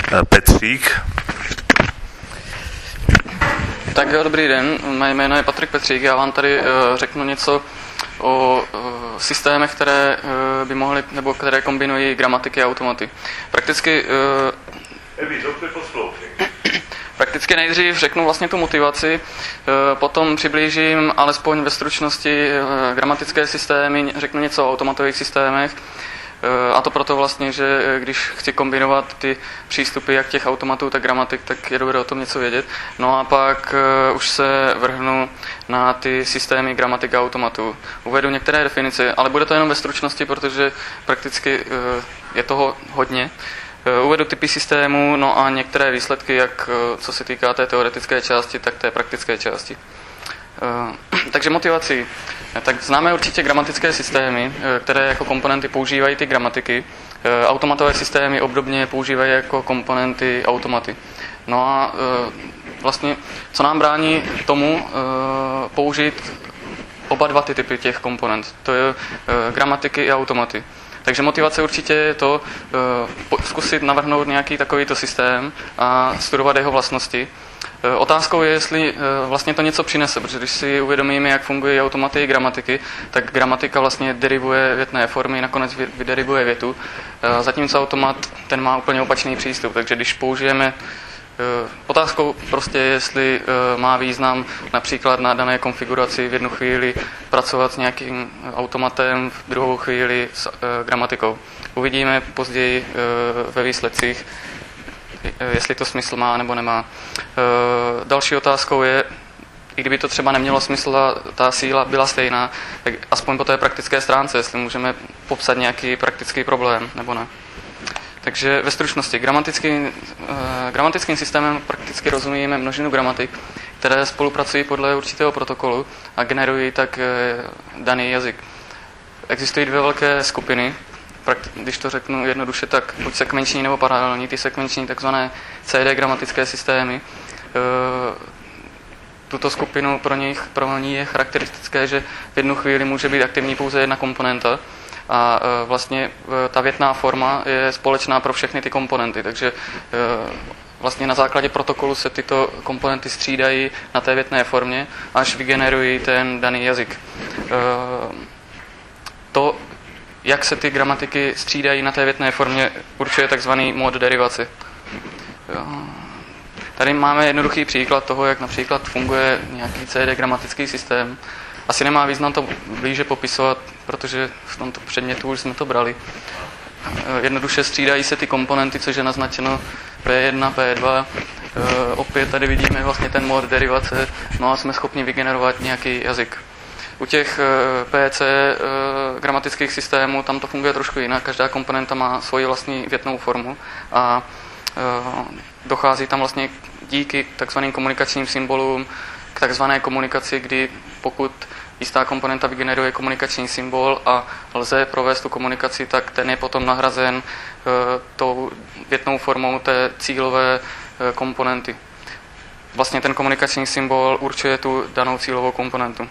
Petřík. Tak jo, dobrý den, mé jméno je Patrik Petřík, já vám tady řeknu něco o systémech, které by mohly, nebo které kombinují gramatiky a automaty. Prakticky nejdřív řeknu vlastně tu motivaci, potom přiblížím alespoň ve stručnosti gramatické systémy, řeknu něco o automatových systémech, a to proto vlastně, že když chci kombinovat ty přístupy jak těch automatů, tak gramatik, tak je dobré o tom něco vědět. No a pak už se vrhnu na ty systémy gramatik a automatů. Uvedu některé definice, ale bude to jenom ve stručnosti, protože prakticky je toho hodně. Uvedu typy systémů, no a některé výsledky, jak co se týká té teoretické části, tak té praktické části. Takže motivací. Tak známe určitě gramatické systémy, které jako komponenty používají ty gramatiky. Automatové systémy obdobně používají jako komponenty automaty. No a vlastně, co nám brání tomu použít oba dva ty typy těch komponent. To je gramatiky i automaty. Takže motivace určitě je to zkusit navrhnout nějaký takovýto systém a studovat jeho vlastnosti. Otázkou je, jestli vlastně to něco přinese, protože když si uvědomíme, jak fungují automaty i gramatiky, tak gramatika vlastně derivuje větné formy, nakonec vyderivuje větu, zatímco automat ten má úplně opačný přístup, takže když použijeme otázkou prostě je, jestli má význam například na dané konfiguraci v jednu chvíli pracovat s nějakým automatem, v druhou chvíli s gramatikou. Uvidíme později ve výsledcích, jestli to smysl má nebo nemá. Další otázkou je, i kdyby to třeba nemělo smysl a ta síla byla stejná, tak aspoň po té praktické stránce, jestli můžeme popsat nějaký praktický problém nebo ne. Takže ve stručnosti, gramatickým systémem prakticky rozumíme množinu gramatik, které spolupracují podle určitého protokolu a generují tak daný jazyk. Existují dvě velké skupiny, když to řeknu jednoduše, tak buď sekvenční nebo paralelní, ty sekvenční takzvané CD gramatické systémy. Tuto skupinu pro ní je charakteristické, že v jednu chvíli může být aktivní pouze jedna komponenta a vlastně ta větná forma je společná pro všechny ty komponenty, takže vlastně na základě protokolu se tyto komponenty střídají na té větné formě, až vygenerují ten daný jazyk. To, jak se ty gramatiky střídají na té větné formě, určuje takzvaný mód derivace. Tady máme jednoduchý příklad toho, jak například funguje nějaký CD gramatický systém. Asi nemá význam to blíže popisovat, protože v tomto předmětu už jsme to brali. Jednoduše střídají se ty komponenty, což je naznačeno P1, P2. Opět tady vidíme vlastně ten mód derivace, no a jsme schopni vygenerovat nějaký jazyk. U těch PC gramatických systémů tam to funguje trošku jinak, každá komponenta má svoji vlastní větnou formu a dochází tam vlastně díky takzvaným komunikačním symbolům k takzvané komunikaci, kdy pokud jistá komponenta vygeneruje komunikační symbol a lze provést tu komunikaci, tak ten je potom nahrazen tou větnou formou té cílové komponenty. Vlastně ten komunikační symbol určuje tu danou cílovou komponentu.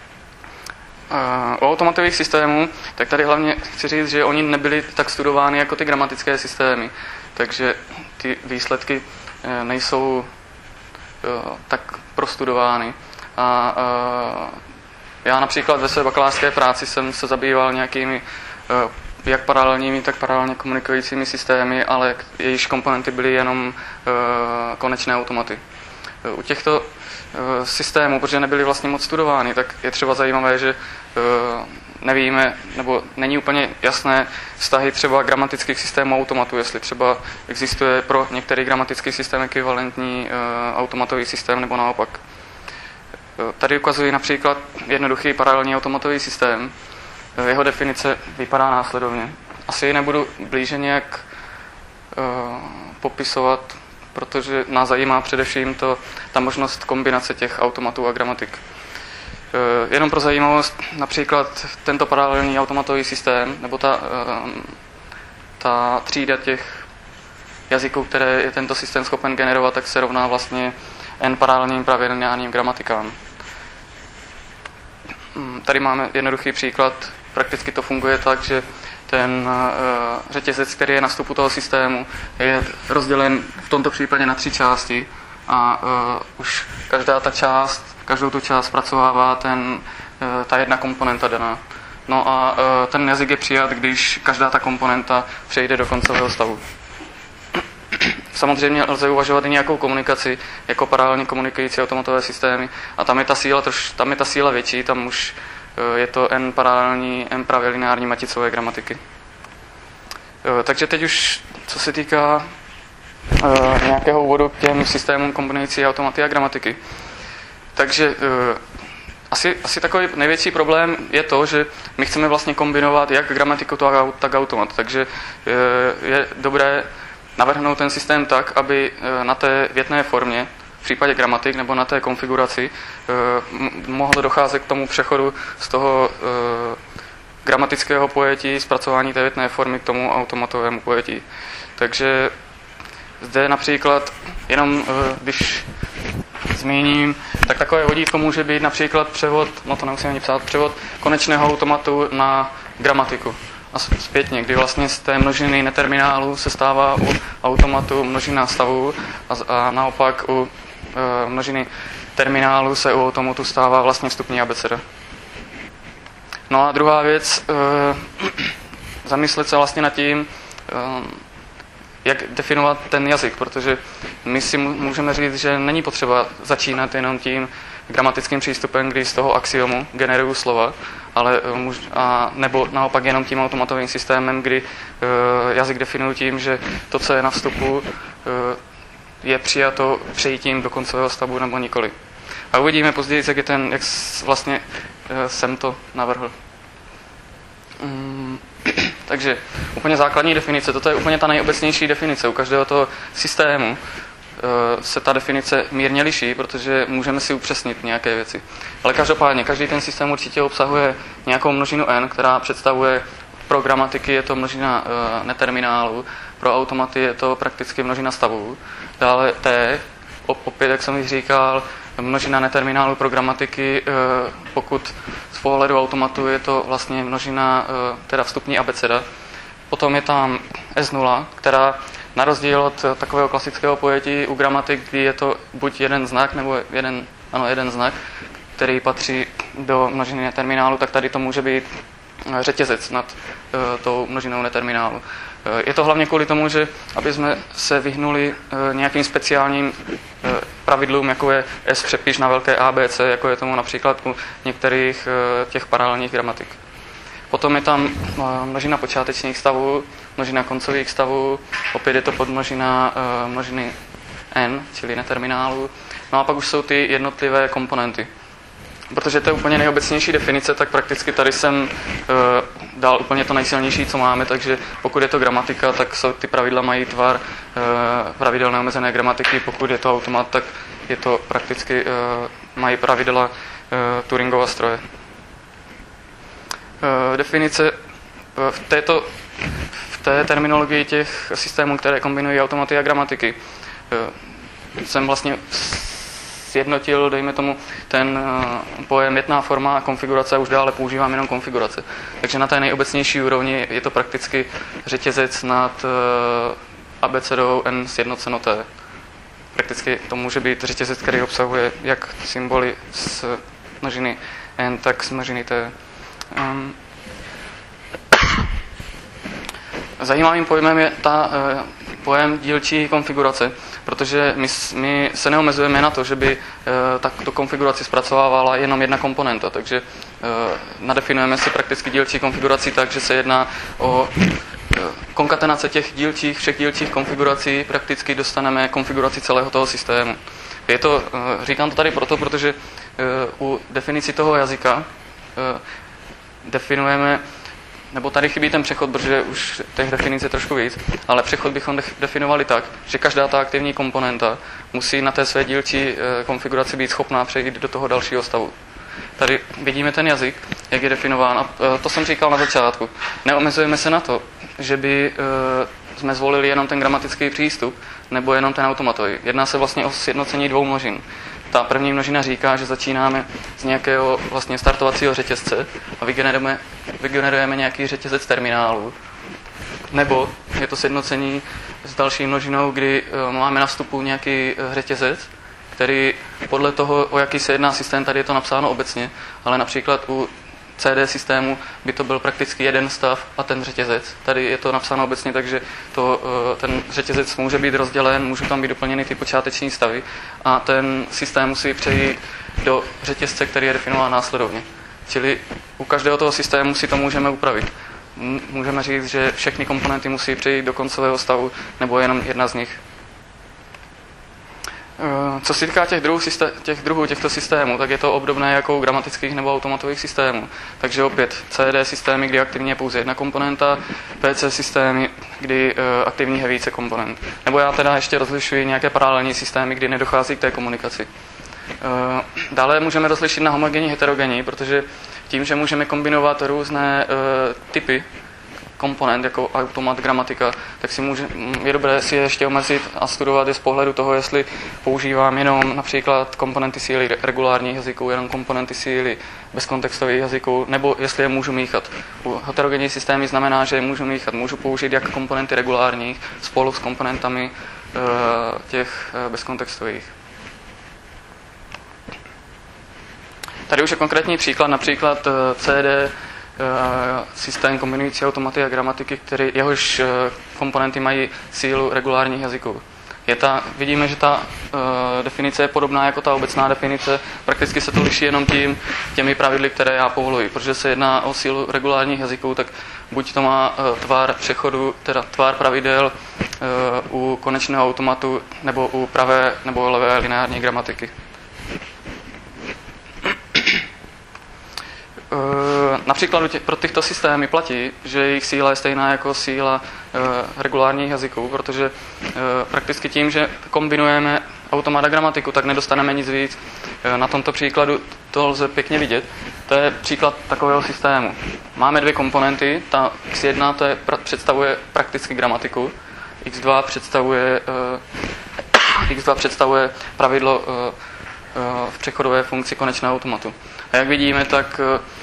U automatových systémů, tak tady hlavně chci říct, že oni nebyli tak studovány jako ty gramatické systémy, takže ty výsledky nejsou tak prostudovány. A já například ve své bakalářské práci jsem se zabýval nějakými jak paralelními, tak paralelně komunikujícími systémy, ale jejichž komponenty byly jenom konečné automaty. U těchto systémů, protože nebyly vlastně moc studovány, tak je třeba zajímavé, že nevíme, nebo není úplně jasné vztahy třeba gramatických systémů automatů, jestli třeba existuje pro některý gramatický systém ekvivalentní automatový systém nebo naopak. Tady ukazuji například jednoduchý paralelní automatový systém. Jeho definice vypadá následovně. Asi ji nebudu blíže nějak popisovat, protože nás zajímá především ta možnost kombinace těch automatů a gramatik. Jenom pro zajímavost, například tento paralelní automatový systém, nebo ta třída těch jazyků, které je tento systém schopen generovat, tak se rovná vlastně n paralelním pravidelným gramatikám. Tady máme jednoduchý příklad. Prakticky to funguje tak, že ten řetězec, který je na vstupu toho systému, je rozdělen v tomto případě na 3 části a už každou tu část zpracovává ta jedna komponenta daná. No a ten jazyk je přijat, když každá ta komponenta přejde do koncového stavu. Samozřejmě lze uvažovat i nějakou komunikaci jako paralelně komunikující automatové systémy a tam je ta síla větší, tam už je to n paralelní, n právě lineární maticové gramatiky. Takže teď už, co se týká nějakého úvodu k těm systémům kombinující automaty a gramatiky. Takže asi takový největší problém je to, že my chceme vlastně kombinovat jak gramatiku, tak automat. Takže je dobré navrhnout ten systém tak, aby na té větné formě, v případě gramatik nebo na té konfiguraci, mohlo docházet k tomu přechodu z toho gramatického pojetí, zpracování té větné formy k tomu automatovému pojetí. Takže zde například, jenom když zmíním, tak takové vodítko může být například převod, no to nemusím ani psát, převod konečného automatu na gramatiku. A zpětně, kdy vlastně z té množiny neterminálu se stává u automatu množina stavů a naopak u množiny terminálu se u automatu stává vlastně vstupní abeceda. No a druhá věc, zamyslet se vlastně nad tím, jak definovat ten jazyk, protože my si můžeme říct, že není potřeba začínat jenom tím gramatickým přístupem, kdy z toho axiomu generuju slova, ale nebo naopak jenom tím automatovým systémem, kdy jazyk definuju tím, že to, co je na vstupu, je přijato přejítím do koncového stavu nebo nikoli. A uvidíme později, jak vlastně jsem to navrhl. Takže úplně základní definice, toto je úplně ta nejobecnější definice. U každého toho systému se ta definice mírně liší, protože můžeme si upřesnit nějaké věci. Ale každopádně, každý ten systém určitě obsahuje nějakou množinu n, která představuje, pro gramatiky je to množina neterminálu, pro automaty je to prakticky množina stavů. Dále t, opět, jak jsem již říkal, množina neterminálu pro gramatiky, pokud z pohledu automatu je to vlastně množina, teda vstupní abeceda. Potom je tam S0, která na rozdíl od takového klasického pojetí u gramatik, kdy je to buď jeden znak, nebo jeden znak, který patří do množiny neterminálu, tak tady to může být řetězec nad tou množinou neterminálu. Je to hlavně kvůli tomu, že aby jsme se vyhnuli nějakým speciálním pravidlům, jako je S přepiš na velké ABC, jako je tomu například u některých těch paralelních gramatik. Potom je tam množina počátečních stavů, množina koncových stavů, opět je to podmnožina množiny n, čili neterminálu. No a pak už jsou ty jednotlivé komponenty. Protože to je úplně nejobecnější definice, tak prakticky tady jsem dal úplně to nejsilnější, co máme, takže pokud je to gramatika, tak ty pravidla mají tvar pravidelné omezené gramatiky, pokud je to automat, tak je to prakticky mají pravidla Turingova stroje. Definice v té terminologii těch systémů, které kombinují automaty a gramatiky, jsem vlastně sjednotil, dejme tomu, ten pojem větná forma a konfigurace a už dále používám jenom konfigurace. Takže na té nejobecnější úrovni je to prakticky řetězec nad abecedou n sjednoceno t. Prakticky to může být řetězec, který obsahuje jak symboly z množiny n, tak z množiny t. Zajímavým pojmem je pojem dílčí konfigurace, protože my se neomezujeme na to, že by tu konfiguraci zpracovávala jenom jedna komponenta, takže nadefinujeme si prakticky dílčí konfiguraci tak, že se jedná o konkatenace těch všech dílčích konfigurací, prakticky dostaneme konfiguraci celého toho systému. Říkám to tady proto, protože u definici toho jazyka definujeme, nebo tady chybí ten přechod, protože už těch definic je trošku víc, ale přechod bychom definovali tak, že každá ta aktivní komponenta musí na té své dílčí konfiguraci být schopná přejít do toho dalšího stavu. Tady vidíme ten jazyk, jak je definován, a to jsem říkal na začátku. Neomezujeme se na to, že by jsme zvolili jenom ten gramatický přístup, nebo jenom ten automatový. Jedná se vlastně o sjednocení dvou množin. ta první množina říká, že začínáme z nějakého vlastně startovacího řetězce a vygenerujeme nějaký řetězec terminálu. Nebo je to sjednocení s další množinou, kdy máme na vstupu nějaký řetězec, který podle toho, o jaký se jedná systém, tady je to napsáno obecně, ale například u CD systému by to byl prakticky jeden stav a ten řetězec. Tady je to napsáno obecně, takže ten řetězec může být rozdělen, můžou tam být doplněny ty počáteční stavy a ten systém musí přejít do řetězce, který je definován následovně. Čili u každého toho systému si to můžeme upravit. Můžeme říct, že všechny komponenty musí přejít do koncového stavu nebo jenom jedna z nich. Co se týká těch druhů těchto systémů, tak je to obdobné jako u gramatických nebo automatových systémů. Takže opět CD systémy, kdy aktivní je pouze jedna komponenta, PC systémy, kdy aktivní je více komponent. Nebo já teda ještě rozlišuji nějaké paralelní systémy, kdy nedochází k té komunikaci. Dále můžeme rozlišit na homogenní, heterogenní, protože tím, že můžeme kombinovat různé typy komponent jako automat, gramatika, tak je dobré si je ještě omezit a studovat je z pohledu toho, jestli používám jenom například komponenty síly regulárních jazyků, jenom komponenty síly bezkontextových jazyků, nebo jestli je můžu míchat. U heterogenní systémy znamená, že je můžu míchat. Můžu použít jak komponenty regulárních spolu s komponentami těch bezkontextových. Tady už je konkrétní příklad, například CD systém kombinující automaty a gramatiky, jehož komponenty mají sílu regulárních jazyků. Vidíme, že ta definice je podobná jako ta obecná definice, prakticky se to liší jenom těmi pravidly, které já povoluji, protože se jedná o sílu regulárních jazyků, tak buď to má tvar přechodu, teda tvar pravidel u konečného automatu, nebo u pravé nebo levé lineární gramatiky. Například pro těchto systémy platí, že jejich síla je stejná jako síla regulárních jazyků, protože prakticky tím, že kombinujeme automat a gramatiku, tak nedostaneme nic víc. Na tomto příkladu to lze pěkně vidět. To je příklad takového systému. Máme dvě komponenty, ta x1 představuje prakticky gramatiku, x2 představuje pravidlo v přechodové funkci konečného automatu. A jak vidíme, tak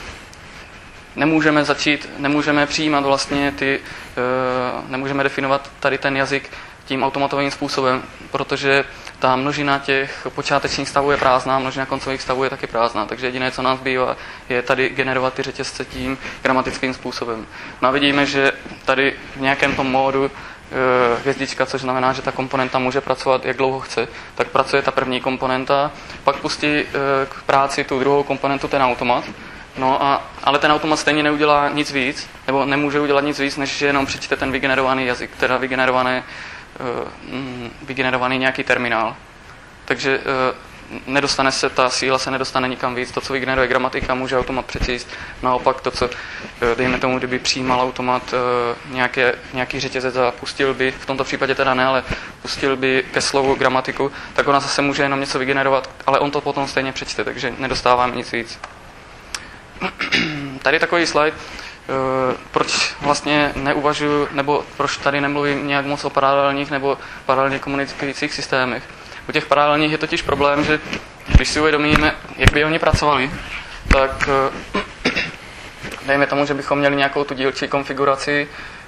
nemůžeme přijímat vlastně nemůžeme definovat tady ten jazyk tím automatovým způsobem, protože ta množina těch počátečních stavů je prázdná, množina koncových stavů je taky prázdná, takže jediné, co nám zbývá, je tady generovat ty řetězce tím gramatickým způsobem. No a vidíme, že tady v nějakém tom módu hvězdička, což znamená, že ta komponenta může pracovat, jak dlouho chce, tak pracuje ta první komponenta, pak pustí k práci tu druhou komponentu, ten automat, ale ten automat stejně neudělá nic víc, nebo nemůže udělat nic víc, než že jenom přečte ten vygenerovaný jazyk, teda vygenerovaný nějaký terminál. Takže ta síla se nedostane nikam víc. To, co vygeneruje gramatika, může automat přečíst. Naopak to, co, dejme tomu, kdyby přijímal automat nějaký řetězec a pustil by, v tomto případě teda ne, ale pustil by ke slovu gramatiku, tak ona zase může jenom něco vygenerovat, ale on to potom stejně přečte, takže nedostáváme nic víc. Tady takový slide, proč vlastně neuvažuji, nebo proč tady nemluvím nějak moc o paralelních nebo paralelně komunikujících systémech. U těch paralelních je totiž problém, že když si uvědomíme, jak by oni pracovali, tak dejme tomu, že bychom měli nějakou tu dílčí konfiguraci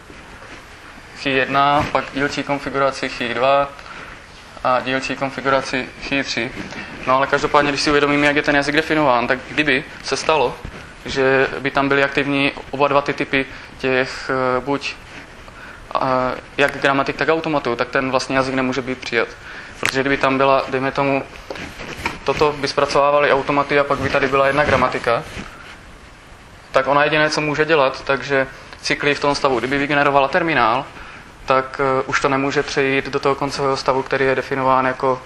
Chy1, pak dílčí konfiguraci Chy2 a dílčí konfiguraci Chy3. No ale každopádně, když si uvědomíme, jak je ten jazyk definován, tak kdyby se stalo, že by tam byly aktivní oba dva ty typy těch buď jak gramatik, tak automatu, tak ten vlastně jazyk nemůže být přijat. Protože kdyby tam byla, dejme tomu, toto by zpracovávali automaty a pak by tady byla jedna gramatika, tak ona jediné, co může dělat, takže cykly v tom stavu, kdyby vygenerovala terminál, tak už to nemůže přejít do toho koncového stavu, který je definován jako,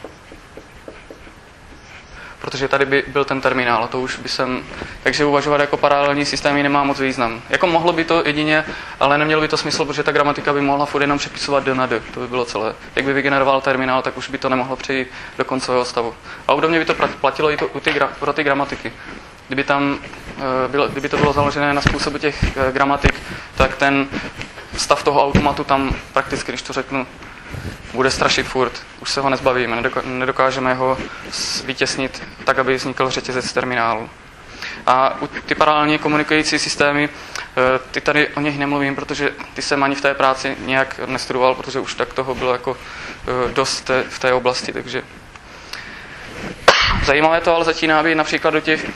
protože tady by byl ten terminál a to už by takže uvažovat jako paralelní systémy nemá moc význam. Jako mohlo by to jedině, ale nemělo by to smysl, protože ta gramatika by mohla furt jenom přepisovat d na d, to by bylo celé. Jak by vygeneroval terminál, tak už by to nemohlo přejít do koncového stavu. A obdobně by to platilo i pro ty gramatiky. Kdyby to bylo založené na způsobu těch gramatik, tak ten stav toho automatu tam prakticky, když to řeknu bude strašit furt. Už se ho nezbavíme, nedokážeme ho vytěsnit tak, aby vznikl řetězec terminálu. A ty paralelně komunikující systémy, ty tady o nich nemluvím, protože ty jsem ani v té práci nějak nestudoval, protože už tak toho bylo jako dost v té oblasti, takže zajímavé to ale začíná být například do těch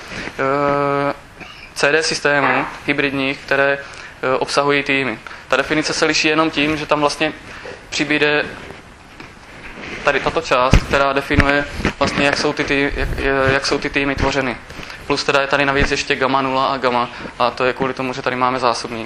CD systémů hybridních, které obsahují týmy. Ta definice se liší jenom tím, že tam vlastně přibude tady tato část, která definuje vlastně, jak jsou ty týmy tvořeny. Plus teda je tady navíc ještě gamma 0 a gamma, a to je kvůli tomu, že tady máme zásobník.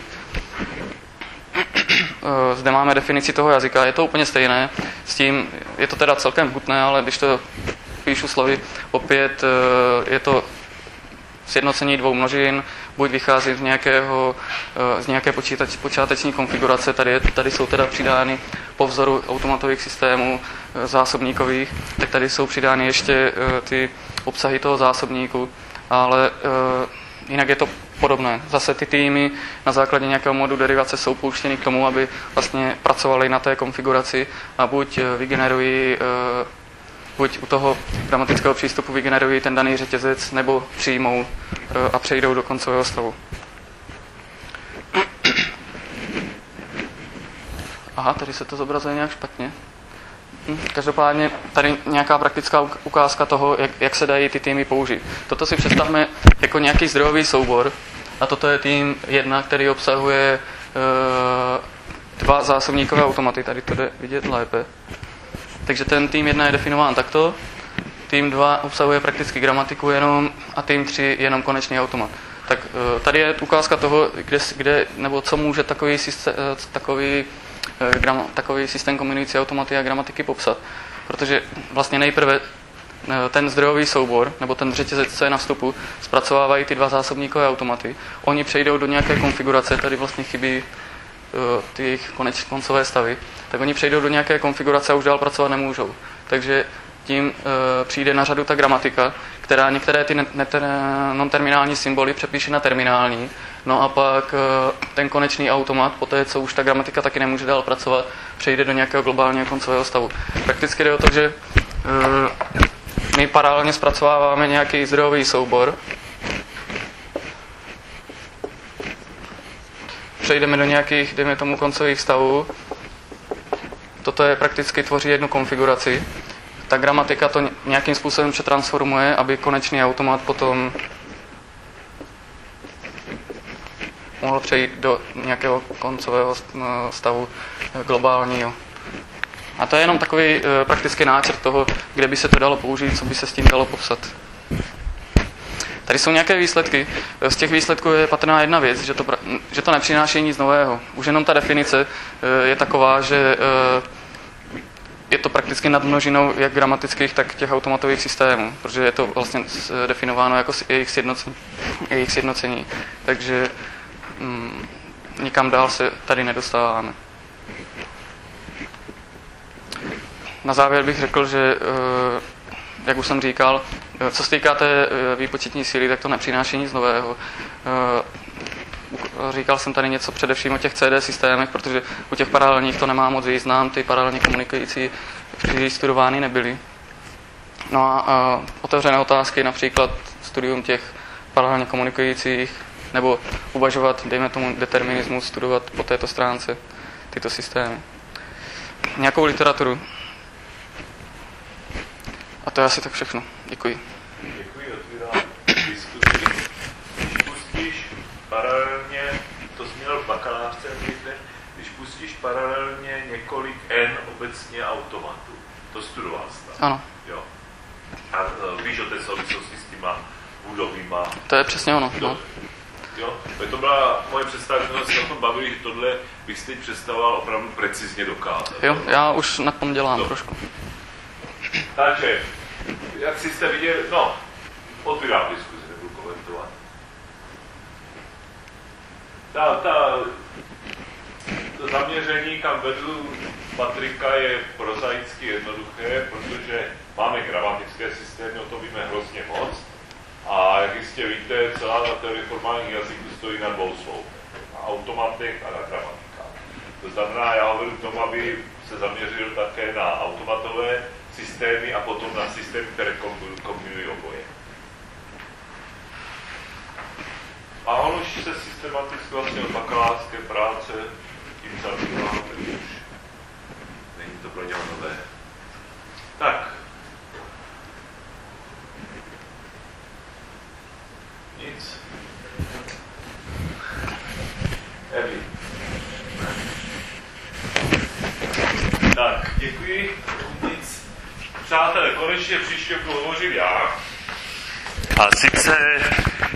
Zde máme definici toho jazyka, je to úplně stejné, s tím je to teda celkem hutné, ale když to píšu slovy, opět je to sjednocení dvou množin, buď vychází z nějaké počáteční konfigurace, tady jsou teda přidány po vzoru automatových systémů zásobníkových, tak tady jsou přidány ještě ty obsahy toho zásobníku, ale jinak je to podobné. Zase ty týmy na základě nějakého modu derivace jsou pouštěny k tomu, aby vlastně pracovali na té konfiguraci a buď u toho gramatického přístupu vygenerují ten daný řetězec, nebo přijmou a přejdou do koncového stavu. Aha, tady se to zobrazuje nějak špatně. Každopádně tady nějaká praktická ukázka toho, jak se dají ty týmy použít. Toto si představme jako nějaký zdrojový soubor a toto je tým 1, který obsahuje dva zásobníkové automaty. Tady to jde vidět lépe. Takže ten tým 1 je definován takto, tým 2 obsahuje prakticky gramatiku jenom a tým 3 jenom konečný automat. Tak tady je ukázka toho, kde nebo co může takový systém kombinující automaty a gramatiky popsat. Protože vlastně nejprve ten zdrojový soubor, nebo ten řetězec, co je na vstupu, zpracovávají ty dva zásobníkové automaty. Oni přejdou do nějaké konfigurace, tady vlastně chybí ty jejich koncové stavy, tak oni přejdou do nějaké konfigurace a už dál pracovat nemůžou. Takže tím přijde na řadu ta gramatika, která některé ty non-terminální symboly přepíše na terminální, no a pak ten konečný automat, poté co už ta gramatika taky nemůže dál pracovat, přejde do nějakého globálního koncového stavu. Prakticky jde o to, že my paralelně zpracováváme nějaký zdrojový soubor, přejdeme do nějakých, dejme tomu, koncových stavů. Toto je prakticky tvoří jednu konfiguraci. Ta gramatika to nějakým způsobem přetransformuje, aby konečný automat potom mohl přejít do nějakého koncového stavu globálního. A to je jenom takový praktický náčrt toho, kde by se to dalo použít, co by se s tím dalo popsat. Tady jsou nějaké výsledky. Z těch výsledků je patrná jedna věc, že to nepřináší nic nového. Už jenom ta definice je taková, že je to prakticky nad množinou jak gramatických, tak těch automatových systémů, protože je to vlastně definováno jako jejich sjednocení. Takže nikam dál se tady nedostáváme. Na závěr bych řekl, že jak už jsem říkal, co se týká té výpočetní síly, tak to nepřináší nic nového. Říkal jsem tady něco především o těch CD systémech, protože u těch paralelních to nemá moc význam, ty paralelně komunikující příliš studovány nebyly. No a otevřené otázky, například studium těch paralelně komunikujících, nebo uvažovat, dejme tomu determinismus, studovat po této stránce tyto systémy. Nějakou literaturu. A to je asi tak všechno. Děkuji. Děkuji, otvírám diskuzi. Když pustíš paralelně, to jsi měl v bakalářce, když pustíš paralelně několik N obecně automatů, to studoval jsi tam. Ano. Jo. A víš o té souvislosti s těma budovýma. To je přesně ono. No. Jo, to byla moje představa, že jsme se o tom bavili, že tohle bych si teď představoval opravdu precizně dokázat. Jo, já už na tom dělám trošku. Takže, jak jste viděli, no, otvírám diskuzi, nebudu komentovat. To zaměření, kam vedu Patrika, je prozaicky jednoduché, protože máme gramatické systémy, o tom víme hrozně moc. A jak jistě víte, celá ta teorie formálních jazyků stojí na dvou sloupech. Na automatech a na gramatikách. To znamená, já ho vedu k tomu, aby se zaměřil také na automatové systémy a potom na systémy, které kombinují oboje. A on už se systematicky vlastně od bakalářské práce tím zabývá, takže už není to pro něho nové. Tak. Nic. Evi. Tak, děkuji. Nic. Přátelé, konečně příště budu hovořit já. A sice